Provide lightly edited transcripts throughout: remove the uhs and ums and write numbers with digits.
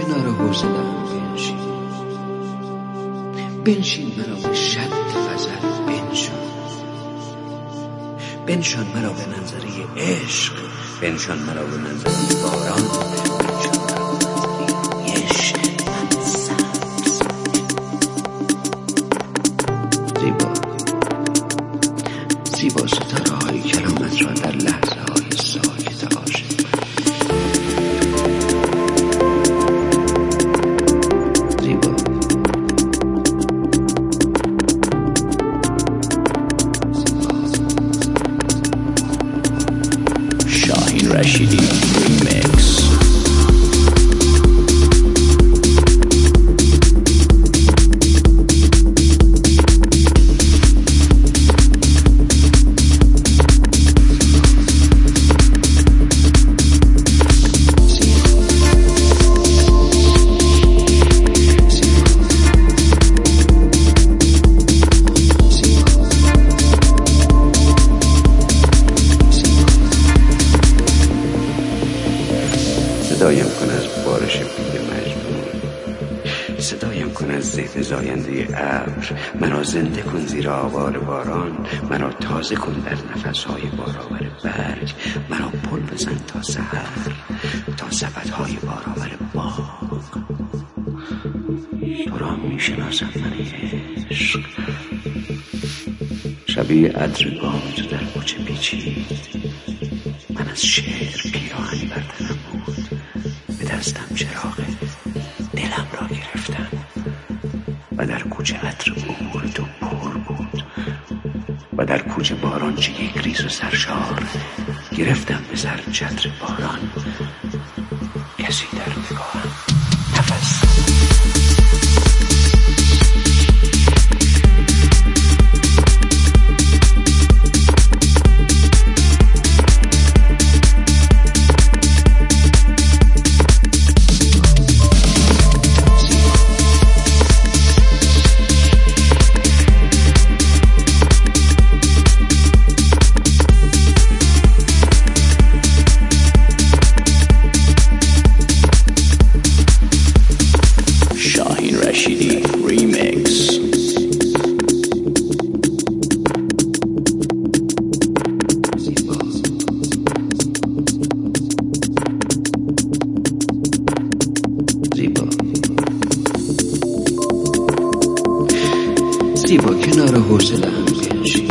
کنار حوضه‌ام بنشین مرا به شد غزل بنشان مرا به منظره عشق، بنشان مرا به منظره باران، بنشان مرا به منظره عشق. زیبا ستاره های کلامت را در لحظه های ساکت عاشق شاهین رشیدی ریمیکس. صدایم کن از بارش بید مجنون، صدایم کن از زهد زاینده ابر، مرا زنده کن زیر آوار باران، مرا تازه کن در نفسهای بارآور برگ، مرا پل بزن تا سحر، تا سبدهای بارآور باغ. تو را میشناسم من عشق، شبیه عطر بام تو در کوچه پیچید، من از شعر پیراهنی بر تنم بود، به دستم چراغ دلم را گرفتم و در کوچه عطر امور تو پر بود و در کوچه باران چه یک ریز و سرشار، گرفتم به سر چتر باران، کسی در نگاهم نفس. Rashidi Remix. زیبا کنار حوضه‌ام بنشین،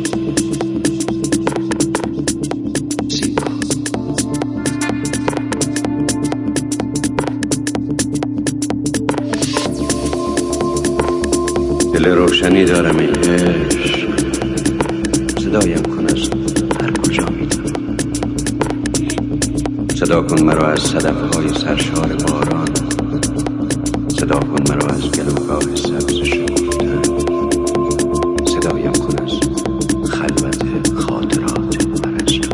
دل روشنی دارم ای عشق، صدایم کن از هر کجا میتونم، صدا کن مرا از صدفهای سرشار باران، صدا کن مرا از گلوگاه سبز شکفتن، صدایم کن از خلوت خاطرات پرستو.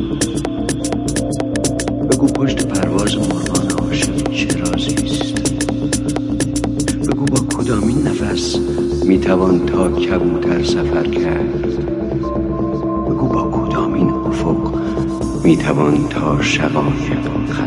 بگو پشت پرواز مرغان عاشق چه رازیست، بگو با کدامین نفس میتوان تا کبوتر سفر کرد، بگو با کدامین افق میتوان تا شقایق